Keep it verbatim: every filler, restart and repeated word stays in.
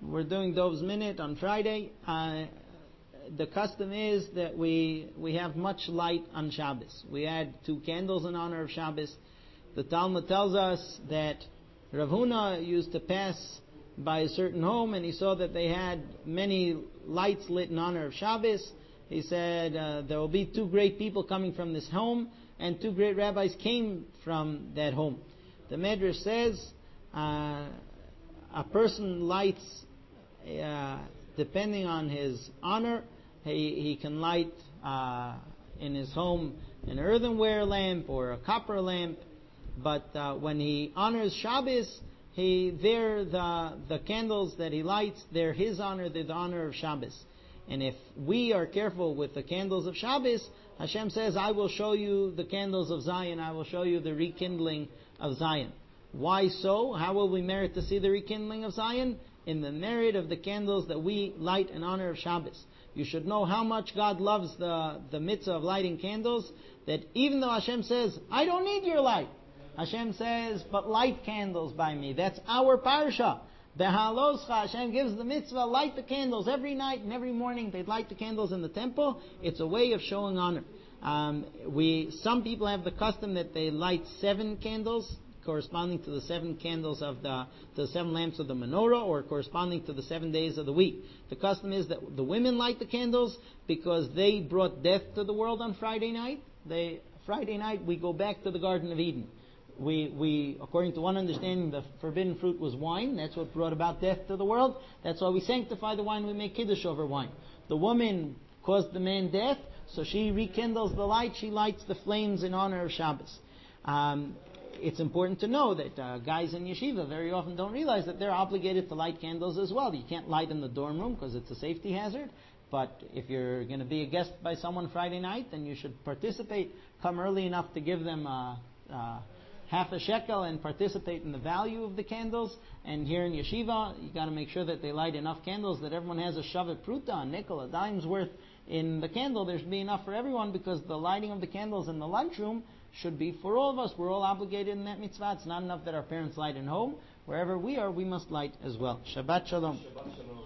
we're doing Dov's Minute on Friday. Uh, the custom is that we we have much light on Shabbos. We add two candles in honor of Shabbos. The Talmud tells us that Rav Huna used to pass by a certain home and he saw that they had many lights lit in honor of Shabbos. He said uh, there will be two great people coming from this home, and two great rabbis came from that home. The Medrash says uh, a person lights uh, depending on his honor. He, he can light uh, in his home an earthenware lamp or a copper lamp, but uh, when he honors Shabbos, he there the the candles that he lights, they're his honor, they're the honor of Shabbos. And if we are careful with the candles of Shabbos, Hashem says, I will show you the candles of Zion, I will show you the rekindling of Zion. Why so? How will we merit to see the rekindling of Zion? In the merit of the candles that we light in honor of Shabbos. You should know how much God loves the, the mitzvah of lighting candles, that even though Hashem says, I don't need your light, Hashem says, but light candles by me. That's our parsha. Behaloscha, Hashem gives the mitzvah, light the candles every night and every morning. They light the candles in the temple. It's a way of showing honor. Um, we some people have the custom that they light seven candles, corresponding to the seven candles of the, the seven lamps of the menorah, or corresponding to the seven days of the week. The custom is that the women light the candles because they brought death to the world on Friday night. They Friday night we go back to the Garden of Eden. We, we, according to one understanding, the forbidden fruit was wine. That's what brought about death to the world. That's why we sanctify the wine. We make kiddush over wine. The woman caused the man death, so she rekindles the light. She lights the flames in honor of Shabbos. Um, it's important to know that uh, guys in yeshiva very often don't realize that they're obligated to light candles as well. You can't light in the dorm room because it's a safety hazard. But if you're going to be a guest by someone Friday night, then you should participate. Come early enough to give them a... Uh, uh, half a shekel and participate in the value of the candles. And here in yeshiva, you got to make sure that they light enough candles that everyone has a shavet pruta, a nickel, a dime's worth in the candle. There should be enough for everyone, because the lighting of the candles in the lunchroom should be for all of us. We're all obligated in that mitzvah. It's not enough that our parents light in home. Wherever we are, we must light as well. Shabbat shalom. Shabbat shalom.